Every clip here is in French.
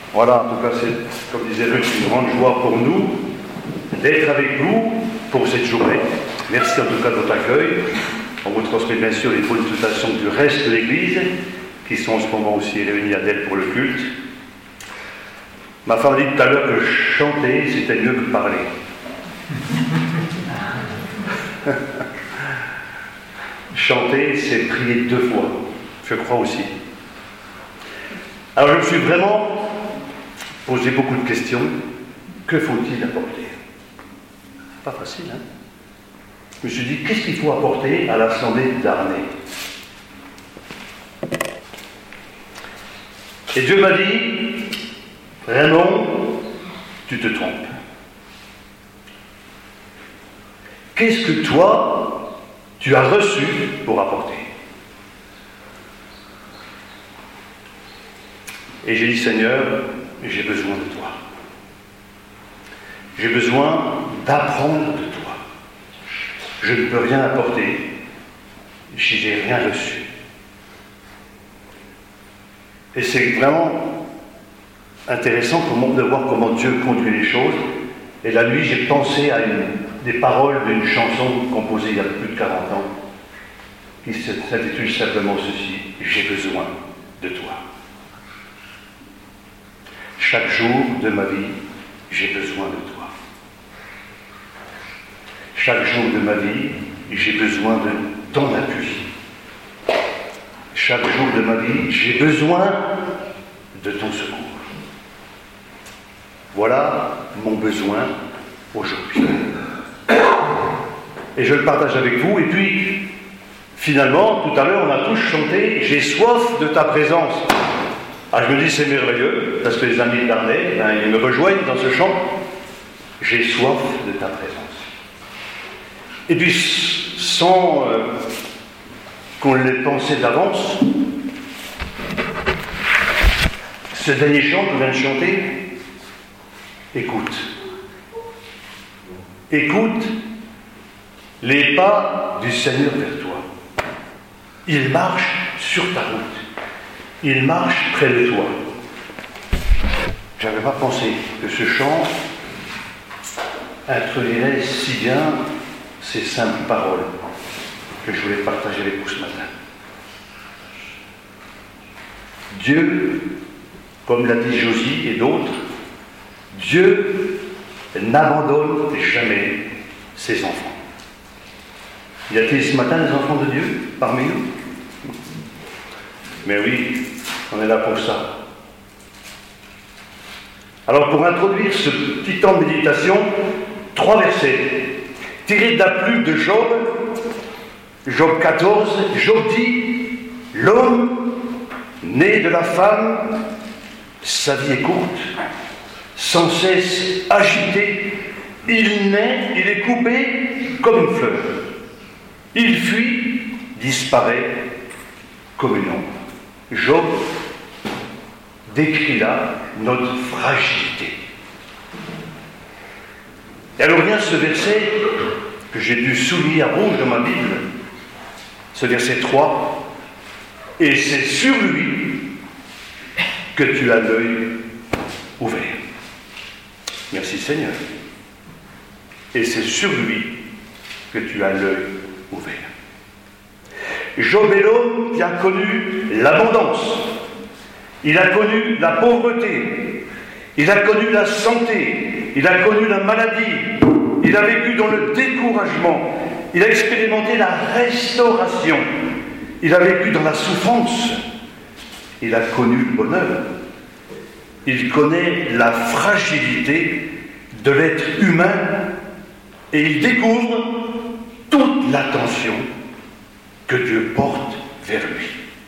Voilà, en tout cas, c'est, comme disait Ruth, une grande joie pour nous d'être avec vous pour cette journée. Merci en tout cas de votre accueil. On vous transmet bien sûr les bonnes salutations du reste de l'Église, qui sont en ce moment aussi réunis à Delle pour le culte. Ma femme a dit tout à l'heure que chanter, c'était mieux que parler. Chanter, c'est prier 2 fois, je crois aussi. Alors je me suis vraiment posé beaucoup de questions. Que faut-il apporter? Pas facile, hein? Je me suis dit, qu'est-ce qu'il faut apporter à l'Assemblée d'Arnay? Et Dieu m'a dit, Raymond, tu te trompes. Qu'est-ce que toi, tu as reçu pour apporter? Et j'ai dit, Seigneur, j'ai besoin de toi. J'ai besoin d'apprendre de toi. Je ne peux rien apporter si j'ai rien reçu. Et c'est vraiment intéressant de voir comment Dieu conduit les choses. Et la nuit, j'ai pensé à des paroles d'une chanson composée il y a plus de 40 ans, qui s'intitule simplement ceci: j'ai besoin de toi. Chaque jour de ma vie, j'ai besoin de toi. Chaque jour de ma vie, j'ai besoin de ton appui. Chaque jour de ma vie, j'ai besoin de ton secours. Voilà mon besoin aujourd'hui. Et je le partage avec vous. Et puis, finalement, tout à l'heure, on a tous chanté « J'ai soif de ta présence ». Ah, je me dis, c'est merveilleux, parce que les amis d'Arnay, ils me rejoignent dans ce chant. J'ai soif de ta présence. Et puis, sans qu'on l'ait pensé d'avance, ce dernier chant que je viens de chanter, écoute. Écoute les pas du Seigneur vers toi. Il marche sur ta route. Il marche près de toi. Je n'avais pas pensé que ce chant introduirait si bien ces simples paroles que je voulais partager avec vous ce matin. Dieu, comme l'a dit Josie et d'autres, Dieu n'abandonne jamais ses enfants. Y a-t-il ce matin des enfants de Dieu parmi nous? Mais oui, on est là pour ça. Alors pour introduire ce petit temps de méditation, 3 versets tirés de la plume de Job, Job 14, Job dit, l'homme né de la femme, sa vie est courte, sans cesse agité, il naît, il est coupé comme une fleur. Il fuit, disparaît comme une ombre. Job décrit là notre fragilité. Et alors vient ce verset que j'ai dû souligner à rouge dans ma Bible, ce verset 3, et c'est sur lui que tu as l'œil ouvert. Merci Seigneur. Et c'est sur lui que tu as l'œil ouvert. Job est l'homme qui a connu l'abondance, il a connu la pauvreté, il a connu la santé, il a connu la maladie, il a vécu dans le découragement, il a expérimenté la restauration, il a vécu dans la souffrance, il a connu le bonheur, il connaît la fragilité de l'être humain et il découvre toute l'attention que Dieu porte vers lui.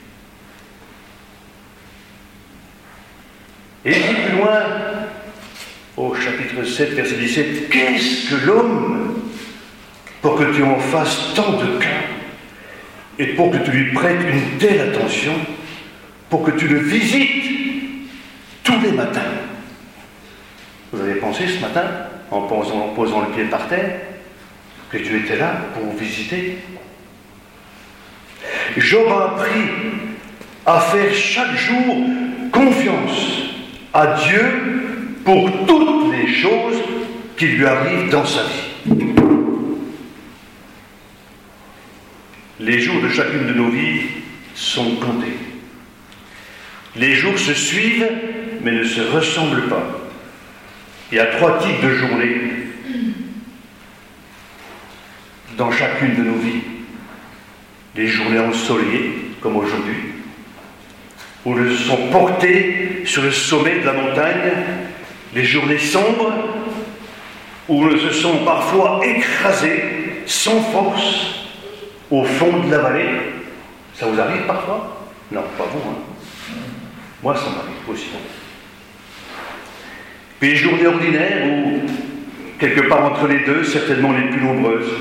Et il dit plus loin, au chapitre 7, verset 17, « Qu'est-ce que l'homme pour que tu en fasses tant de cas et pour que tu lui prêtes une telle attention, pour que tu le visites tous les matins ?» Vous avez pensé ce matin, en posant le pied par terre, que Dieu était là pour vous visiter? Job a appris à faire chaque jour confiance à Dieu pour toutes les choses qui lui arrivent dans sa vie. Les jours de chacune de nos vies sont comptés. Les jours se suivent, mais ne se ressemblent pas. Il y a 3 types de journées dans chacune de nos vies. Les journées ensoleillées, comme aujourd'hui, où nous sommes portés sur le sommet de la montagne, les journées sombres, où nous se sommes parfois écrasés, sans force, au fond de la vallée. Ça vous arrive parfois? Non, pas vous, hein. Moi, ça m'arrive aussi. Puis les journées ordinaires, où, quelque part entre les deux, certainement les plus nombreuses.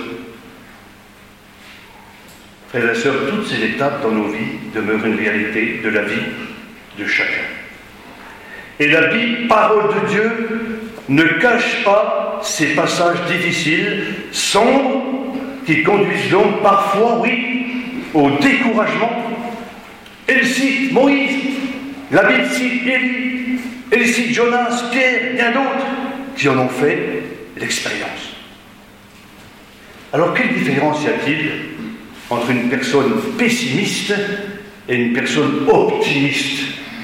Frères et sœurs, toutes ces étapes dans nos vies demeurent une réalité de la vie de chacun. Et la Bible, parole de Dieu, ne cache pas ces passages difficiles, sombres, qui conduisent donc parfois, oui, au découragement. Elle cite Moïse, la Bible cite Élie, elle cite Jonas, Pierre, bien d'autres qui en ont fait l'expérience. Alors, quelle différence y a-t-il entre une personne pessimiste et une personne optimiste?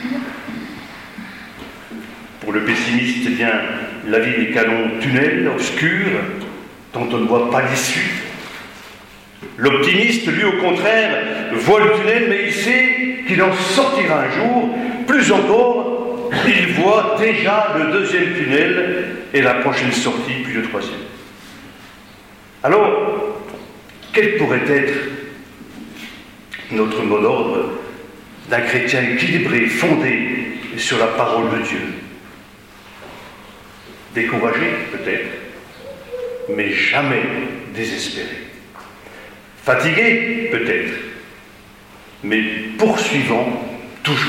Pour le pessimiste, eh bien, la vie n'est qu'un long tunnel obscur dont on ne voit pas l'issue. L'optimiste, lui, au contraire, voit le tunnel, mais il sait qu'il en sortira un jour. Plus encore, il voit déjà le 2e tunnel et la prochaine sortie, puis le 3e. Alors, quel pourrait être notre mot d'ordre d'un chrétien équilibré, fondé sur la parole de Dieu? Découragé, peut-être, mais jamais désespéré. Fatigué, peut-être, mais poursuivant toujours.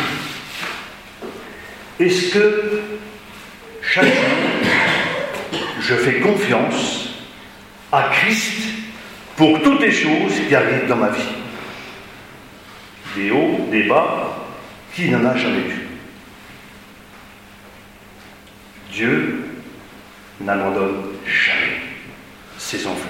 Est-ce que chaque jour, je fais confiance à Christ pour toutes les choses qui arrivent dans ma vie? Des hauts, des bas, qui n'en a jamais eu? Dieu n'abandonne jamais ses enfants.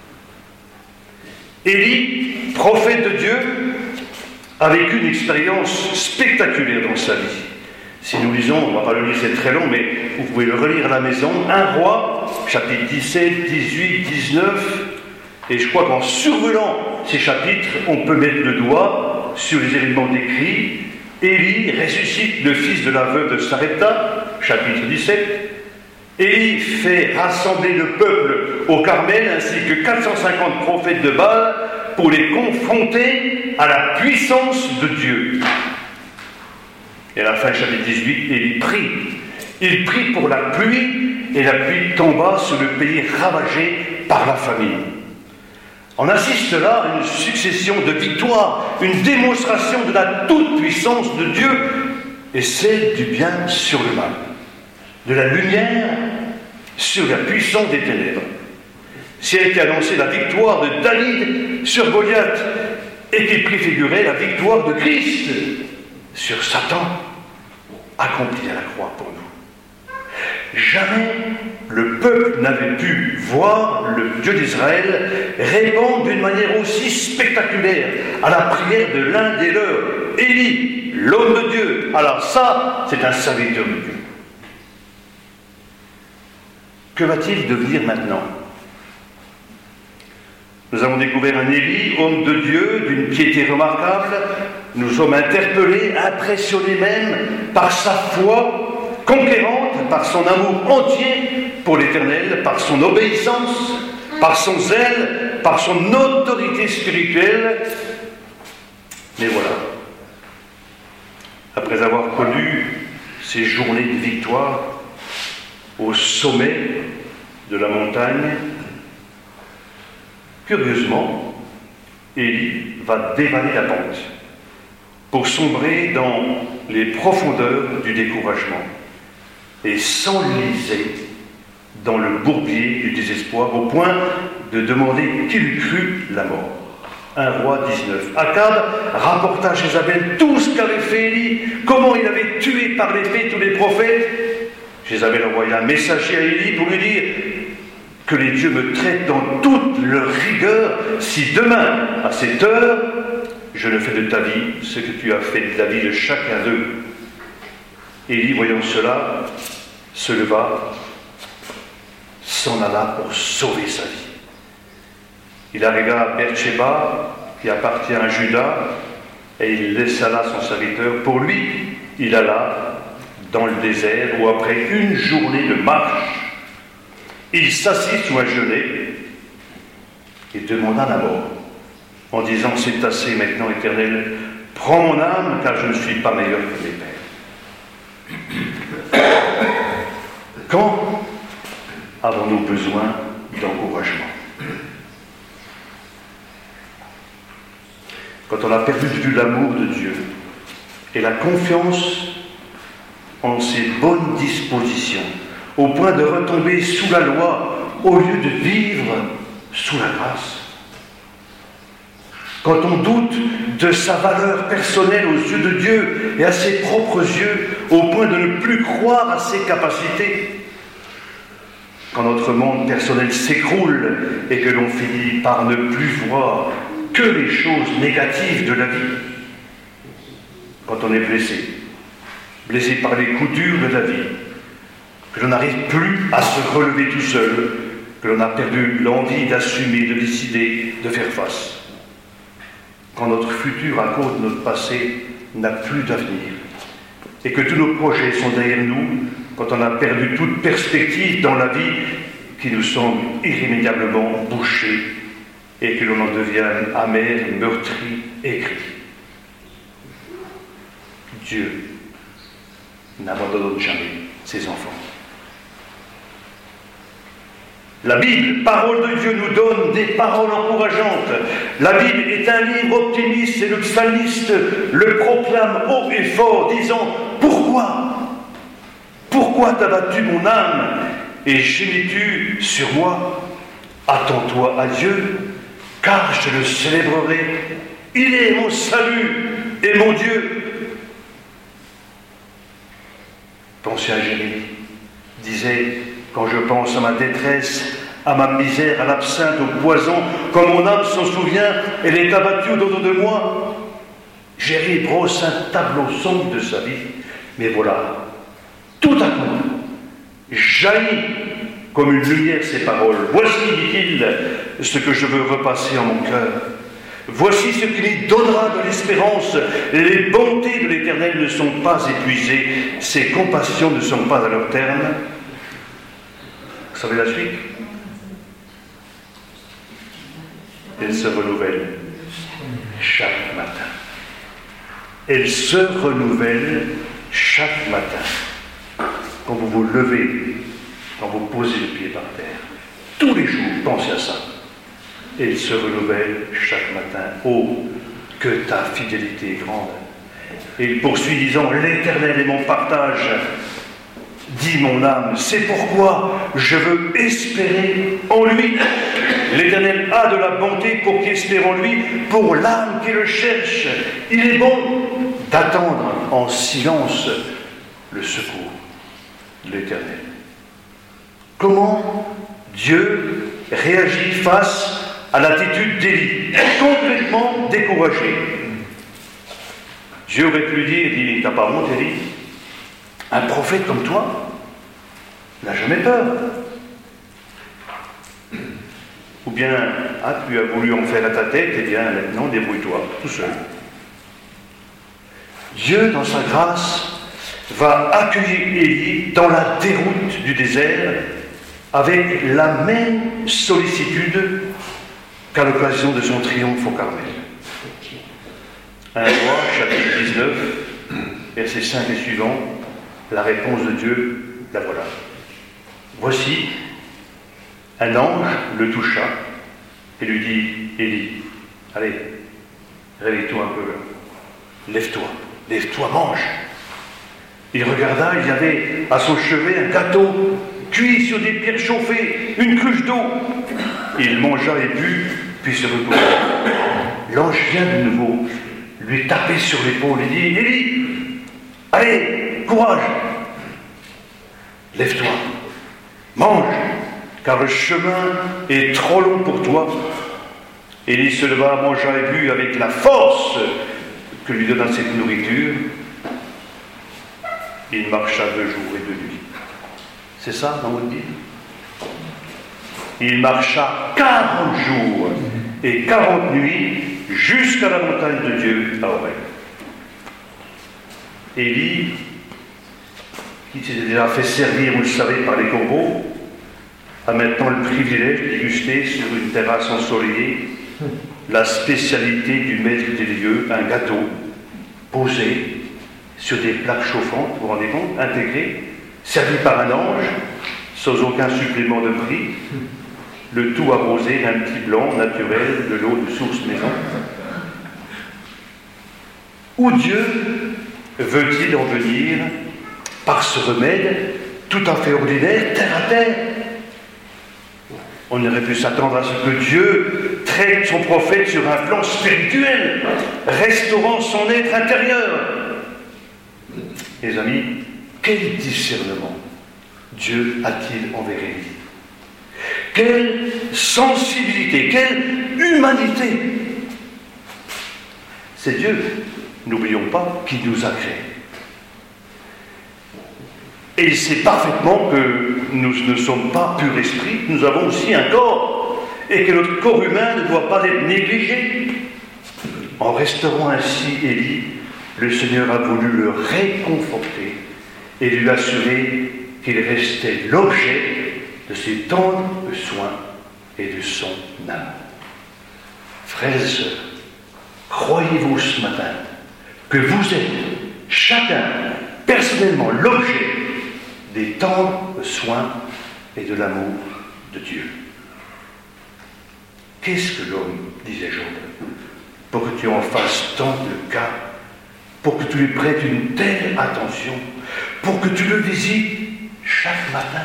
Élie, prophète de Dieu, a vécu une expérience spectaculaire dans sa vie. Si nous lisons, on ne va pas le lire, c'est très long, mais vous pouvez le relire à la maison, 1 Roi, chapitre 17, 18, 19, et je crois qu'en survolant ces chapitres, on peut mettre le doigt sur les éléments décrits. Élie ressuscite le fils de la veuve de Sarepta, chapitre 17. Élie fait rassembler le peuple au Carmel ainsi que 450 prophètes de Baal pour les confronter à la puissance de Dieu. Et à la fin du chapitre 18, Élie prie. Il prie pour la pluie et la pluie tomba sur le pays ravagé par la famine. On assiste là à une succession de victoires, une démonstration de la toute-puissance de Dieu et celle du bien sur le mal, de la lumière sur la puissance des ténèbres. Celle qui annonçait la victoire de David sur Goliath et qui préfigurait la victoire de Christ sur Satan, accomplie à la croix pour nous. Jamais le peuple n'avait pu voir le Dieu d'Israël répondre d'une manière aussi spectaculaire à la prière de l'un des leurs, Élie, l'homme de Dieu. Alors ça, c'est un serviteur de Dieu. Que va-t-il devenir maintenant? Nous avons découvert un Élie, homme de Dieu, d'une piété remarquable. Nous sommes interpellés, impressionnés même par sa foi conquérante, par son amour entier pour l'Éternel, par son obéissance, par son zèle, par son autorité spirituelle. Mais voilà, après avoir connu ces journées de victoire au sommet de la montagne, curieusement, Élie va dévaler la pente pour sombrer dans les profondeurs du découragement et s'enliser dans le bourbier du désespoir au point de demander qu'il crût la mort. 1 Roi 19. Akab rapporta à Jézabel tout ce qu'avait fait Élie, comment il avait tué par l'épée tous les prophètes. Jézabel envoya un messager à Élie pour lui dire que les dieux me traitent dans toute leur rigueur si demain, à cette heure, je ne fais de ta vie ce que tu as fait de la vie de chacun d'eux. Élie, voyant cela, se leva, s'en alla pour sauver sa vie. Il arriva à Beersheba, qui appartient à Juda, et il laissa là son serviteur. Pour lui, il alla dans le désert, où après une journée de marche, il s'assit sous un genêt et demanda la mort, en disant « C'est assez maintenant, Éternel, prends mon âme, car je ne suis pas meilleur que mes pères. » Quand avons-nous besoin d'encouragement? Quand on a perdu de vue l'amour de Dieu et la confiance en ses bonnes dispositions, au point de retomber sous la loi au lieu de vivre sous la grâce. Quand on doute de sa valeur personnelle aux yeux de Dieu et à ses propres yeux, au point de ne plus croire à ses capacités. Quand notre monde personnel s'écroule et que l'on finit par ne plus voir que les choses négatives de la vie. Quand on est blessé par les coups durs de la vie, que l'on n'arrive plus à se relever tout seul, que l'on a perdu l'envie d'assumer, de décider, de faire face. Quand notre futur, à cause de notre passé, n'a plus d'avenir, et que tous nos projets sont derrière nous, quand on a perdu toute perspective dans la vie qui nous semble irrémédiablement bouchée, et que l'on en devient amer, meurtri, aigri. Dieu n'abandonne jamais ses enfants. La Bible, parole de Dieu, nous donne des paroles encourageantes. La Bible est un livre optimiste et le psalmiste le proclame haut et fort, disant « Pourquoi t'as battu mon âme et gémis-tu sur moi? Attends-toi à Dieu, car je le célébrerai. Il est mon salut et mon Dieu. » Pensez à Jérémie, disait « Quand je pense à ma détresse, à ma misère, à l'absinthe, au poison, quand mon âme s'en souvient, elle est abattue au-dedans de moi. » Jérémie brosse un tableau sombre de sa vie, mais voilà, tout à coup, jaillit comme une lumière ses paroles. « Voici, dit-il, ce que je veux repasser en mon cœur. Voici ce qui lui donnera de l'espérance. Les bontés de l'Éternel ne sont pas épuisées, ses compassions ne sont pas à leur terme. » Vous savez la suite? Elle se renouvelle chaque matin. Elle se renouvelle chaque matin. Quand vous vous levez, quand vous posez le pied par terre, tous les jours, pensez à ça. Elle se renouvelle chaque matin. Oh, que ta fidélité est grande. Et il poursuit disant, l'Éternel est mon partage. Dit mon âme, c'est pourquoi je veux espérer en lui. L'Éternel a de la bonté pour qui espère en lui, pour l'âme qui le cherche. Il est bon d'attendre en silence le secours de l'Éternel. Comment Dieu réagit face à l'attitude d'Élie, complètement découragé? Dieu aurait pu dire, il n'a pas honte, Élie? Un prophète comme toi n'a jamais peur. Ou bien, tu as voulu en faire à ta tête, eh bien maintenant débrouille-toi, tout seul. Dieu, dans sa grâce, va accueillir Élie dans la déroute du désert avec la même sollicitude qu'à l'occasion de son triomphe au Carmel. 1 Roi, chapitre 19, versets 5 et suivants, la réponse de Dieu, la voilà. Voici, un ange le toucha et lui dit, Élie, allez, réveille-toi un peu, lève-toi, mange. Il regarda, il y avait à son chevet un gâteau cuit sur des pierres chauffées, une cruche d'eau. Il mangea et but, puis se reposer. L'ange vient de nouveau lui taper sur l'épaule et dit, Élie, allez, courage, lève-toi, mange, car le chemin est trop long pour toi. Élie se leva, mangea et but avec la force que lui donna cette nourriture. Il marcha 2 jours et 2 nuits. C'est ça dans votre Bible? Il marcha 40 jours et 40 nuits jusqu'à la montagne de Dieu à Horeb. Élie, qui s'était déjà fait servir, vous le savez, par les corbeaux, a maintenant le privilège de déguster sur une terrasse ensoleillée la spécialité du maître des lieux, un gâteau posé sur des plaques chauffantes, vous vous rendez compte, intégré, servi par un ange, sans aucun supplément de prix, le tout arrosé d'un petit blanc naturel de l'eau de source maison. Où Dieu veut-il en venir par ce remède tout à fait ordinaire, terre à terre? On aurait pu s'attendre à ce que Dieu traite son prophète sur un plan spirituel, restaurant son être intérieur. Les amis, quel discernement Dieu a-t-il envers Élie? Quelle sensibilité, quelle humanité! C'est Dieu, n'oublions pas, qui nous a créés. Et il sait parfaitement que nous ne sommes pas pur esprit, nous avons aussi un corps, et que notre corps humain ne doit pas être négligé. En restaurant ainsi Élie, le Seigneur a voulu le réconforter et lui assurer qu'il restait l'objet de ses tendres soins et de son amour. Frères et sœurs, croyez-vous ce matin que vous êtes chacun personnellement l'objet des tendres soins et de l'amour de Dieu? Qu'est-ce que l'homme, disait Job, pour que tu en fasses tant de cas, pour que tu lui prêtes une telle attention, pour que tu le visites chaque matin?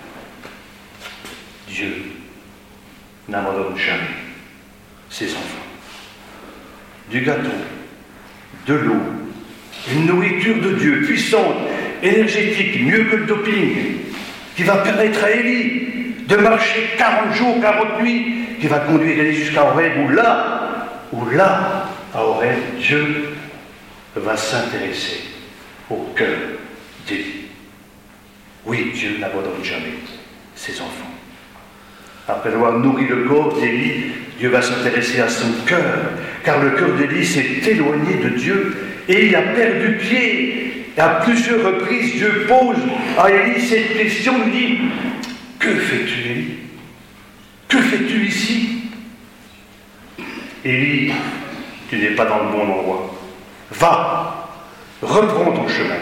Dieu n'abandonne jamais ses enfants. Du gâteau, de l'eau, une nourriture de Dieu puissante, énergétique, mieux que le doping, qui va permettre à Élie de marcher 40 jours, 40 nuits, qui va conduire Élie jusqu'à Horeb, où là, à Horeb, Dieu va s'intéresser au cœur d'Élie. Oui, Dieu n'abandonne jamais ses enfants. Après avoir nourri le corps d'Élie, Dieu va s'intéresser à son cœur, car le cœur d'Élie s'est éloigné de Dieu et il a perdu pied. Et à plusieurs reprises, Dieu pose à Élie cette question, lui dit, « Que fais-tu, Élie? Que fais-tu ici ?» Élie, tu n'es pas dans le bon endroit. Va, reprends ton chemin.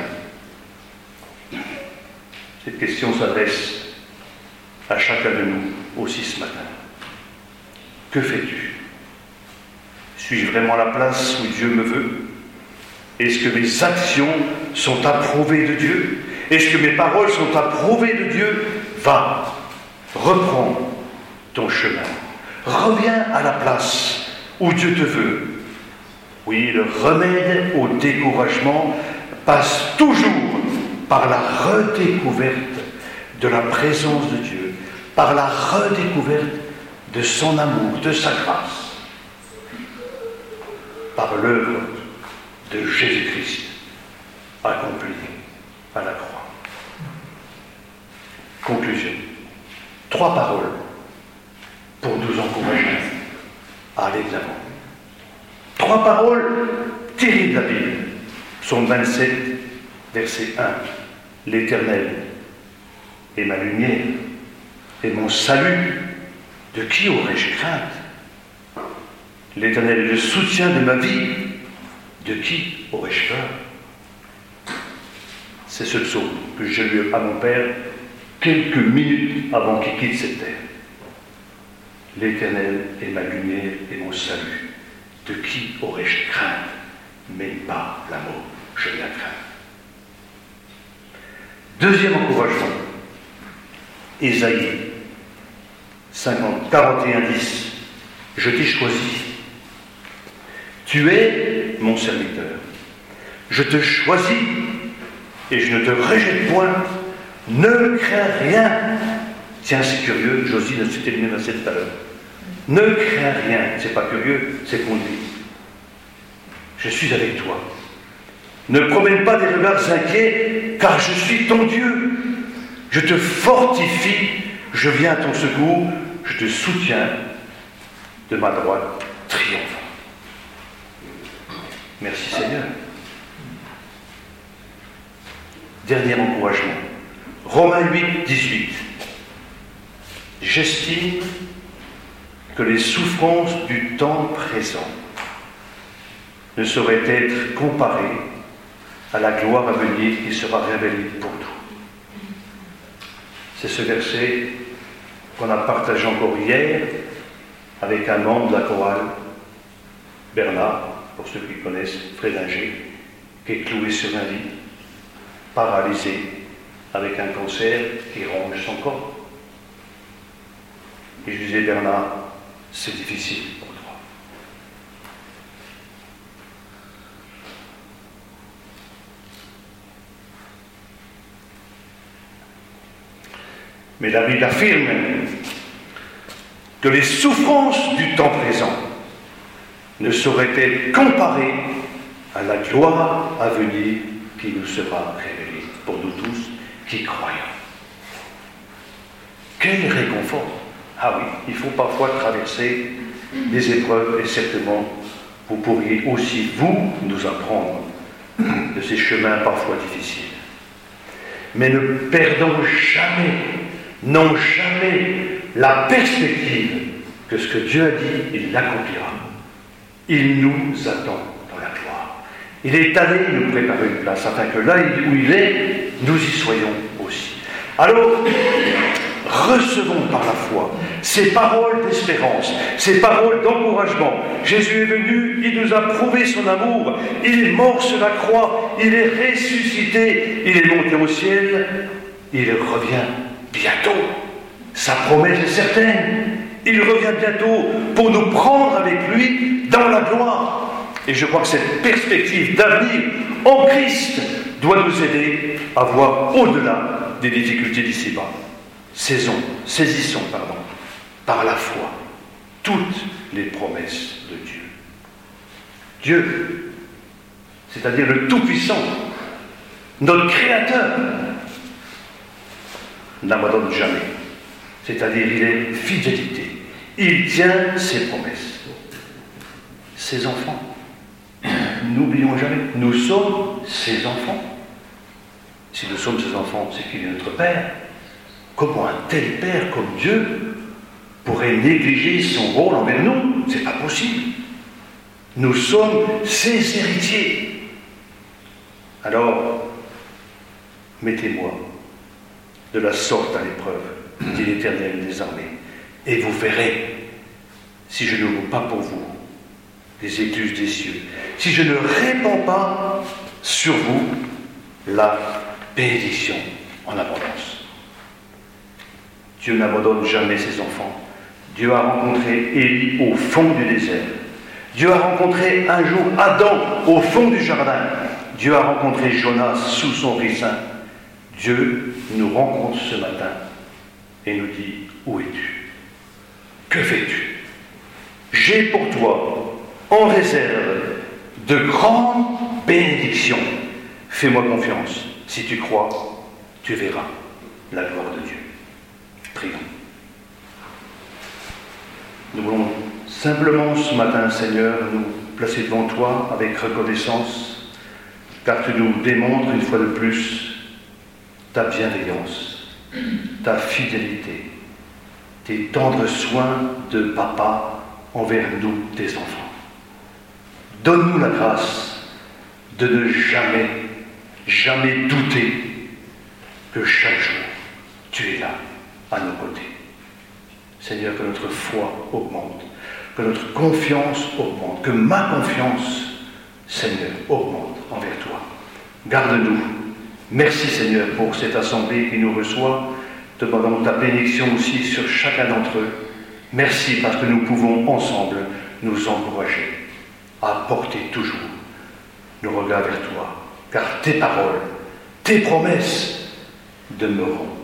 Cette question s'adresse à chacun de nous aussi ce matin. Que fais-tu? Suis-je vraiment à la place où Dieu me veut? Est-ce que mes actions sont approuvées de Dieu? Est-ce que mes paroles sont approuvées de Dieu? Va, reprends ton chemin. Reviens à la place où Dieu te veut. Oui, le remède au découragement passe toujours par la redécouverte de la présence de Dieu, par la redécouverte de son amour, de sa grâce, par l'œuvre de Jésus-Christ accompli à la croix. Conclusion. 3 paroles pour nous encourager à aller de l'avant. 3 paroles terribles de la Bible. Psaume 27, verset 1. L'Éternel est ma lumière et mon salut. De qui aurais-je crainte? L'Éternel est le soutien de ma vie. De qui aurais-je peur? C'est ce psaume que j'ai lu à mon père quelques minutes avant qu'il quitte cette terre. L'Éternel est ma lumière et mon salut. De qui aurais-je crainte? Mais pas la mort, je la crains. Deuxième encouragement, Ésaïe 41, 10. je t'ai choisi. Tu es mon serviteur. Je te choisis et je ne te rejette point. Ne crains rien. Tiens, c'est curieux, Josie a cité le même verset tout à l'heure. Ne crains rien. C'est pas curieux, c'est conduit. Je suis avec toi. Ne promène pas des regards inquiets, car je suis ton Dieu. Je te fortifie, je viens à ton secours, je te soutiens de ma droite triomphante. Merci Seigneur. Dernier encouragement. Romains 8, 18. J'estime que les souffrances du temps présent ne sauraient être comparées à la gloire à venir qui sera révélée pour nous. C'est ce verset qu'on a partagé encore hier avec un membre de la chorale, Bernard, pour ceux qui connaissent, Frédinger, qui est cloué sur un lit, paralysé, avec un cancer qui ronge son corps. Et je disais, Bernard, c'est difficile pour toi. Mais la Bible affirme que les souffrances du temps présent ne sauraient être comparées à la gloire à venir qui nous sera révélée pour nous tous qui croyons. Quel réconfort! Ah oui, il faut parfois traverser des épreuves et certainement vous pourriez aussi, vous, nous apprendre de ces chemins parfois difficiles. Mais ne perdons jamais, non jamais, la perspective que ce que Dieu a dit, il l'accomplira. Il nous attend dans la gloire. Il est allé nous préparer une place, afin que là où il est, nous y soyons aussi. Alors, recevons par la foi ces paroles d'espérance, ces paroles d'encouragement. Jésus est venu, il nous a prouvé son amour, il est mort sur la croix, il est ressuscité, il est monté au ciel, il revient bientôt. Sa promesse est certaine. Il revient bientôt pour nous prendre avec lui dans la gloire. Et je crois que cette perspective d'avenir en Christ doit nous aider à voir au-delà des difficultés d'ici-bas. Saisissons, par la foi, toutes les promesses de Dieu. Dieu, c'est-à-dire le Tout-Puissant, notre Créateur, n'abandonne jamais. C'est-à-dire, il est fidélité. Il tient ses promesses. Ses enfants. N'oublions jamais, nous sommes ses enfants. Si nous sommes ses enfants, c'est qu'il est notre Père. Comment un tel Père comme Dieu pourrait négliger son rôle envers nous? C'est pas possible. Nous sommes ses héritiers. Alors, mettez-moi de la sorte à l'épreuve, dit l'Éternel des armées, et vous verrez, si je n'ouvre pas pour vous les écluses des cieux, si je ne répands pas sur vous la bénédiction en abondance. Dieu n'abandonne jamais ses enfants. Dieu a rencontré Élie au fond du désert. Dieu a rencontré un jour Adam au fond du jardin. Dieu a rencontré Jonas sous son ricin. Dieu nous rencontre ce matin et nous dit, où es-tu? Que fais-tu? J'ai pour toi en réserve de grandes bénédictions. Fais-moi confiance. Si tu crois, tu verras la gloire de Dieu. Prions. Nous voulons simplement ce matin, Seigneur, nous placer devant toi avec reconnaissance, car tu nous démontres une fois de plus ta bienveillance, ta fidélité, tes tendres soins de papa envers nous, tes enfants. Donne-nous la grâce de ne jamais douter que chaque jour, tu es là, à nos côtés. Seigneur, que notre foi augmente, que notre confiance augmente, que ma confiance, Seigneur, augmente envers toi. Garde-nous. Merci, Seigneur, pour cette assemblée qui nous reçoit. Te demandons ta bénédiction aussi sur chacun d'entre eux. Merci parce que nous pouvons ensemble nous encourager à porter toujours nos regards vers toi, car tes paroles, tes promesses demeureront.